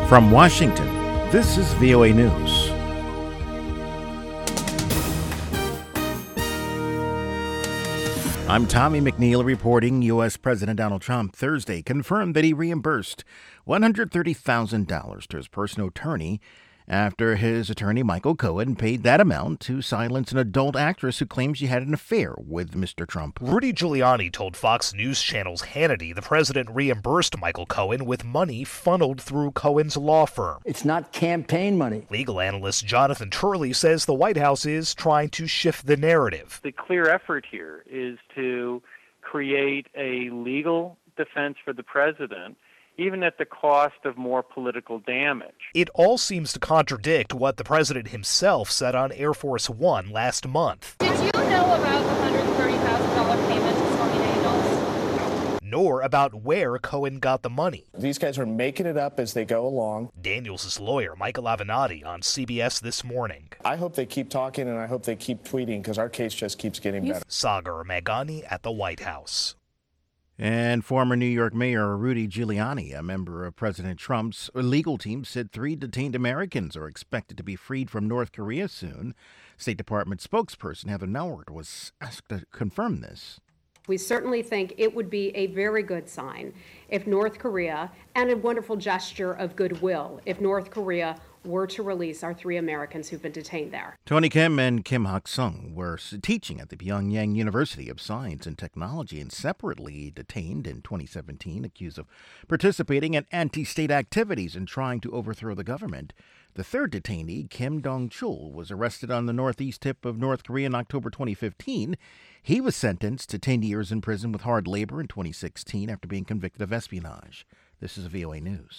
From Washington, this is VOA News. I'm Tommy McNeil reporting. U.S. President Donald Trump Thursday confirmed that he reimbursed $130,000 to his personal attorney after his attorney, Michael Cohen, paid that amount to silence an adult actress who claims she had an affair with Mr. Trump. Rudy Giuliani told Fox News Channel's Hannity the president reimbursed Michael Cohen with money funneled through Cohen's law firm. It's not campaign money. Legal analyst Jonathan Turley says the White House is trying to shift the narrative. The clear effort here is to create a legal defense for the president, even at the cost of more political damage. It all seems to contradict what the president himself said on Air Force One last month. Did you know about the $130,000 payment to Stormy Daniels? Nor about where Cohen got the money. These guys are making it up as they go along. Daniels' lawyer, Michael Avenatti, on CBS This Morning. I hope they keep talking and I hope they keep tweeting because our case just keeps getting better. Sagar Meghani at the White House. And former New York Mayor Rudy Giuliani, a member of President Trump's legal team, said 3 detained Americans are expected to be freed from North Korea soon. State Department spokesperson Heather Nauert was asked to confirm this. We certainly think it would be a very good sign if North Korea, and a wonderful gesture of goodwill, if North Korea were to release our 3 Americans who've been detained there. Tony Kim and Kim Hak-sung were teaching at the Pyongyang University of Science and Technology and separately detained in 2017, accused of participating in anti-state activities and trying to overthrow the government. The third detainee, Kim Dong-chul, was arrested on the northeast tip of North Korea in October 2015. He was sentenced to 10 years in prison with hard labor in 2016 after being convicted of espionage. This is VOA News.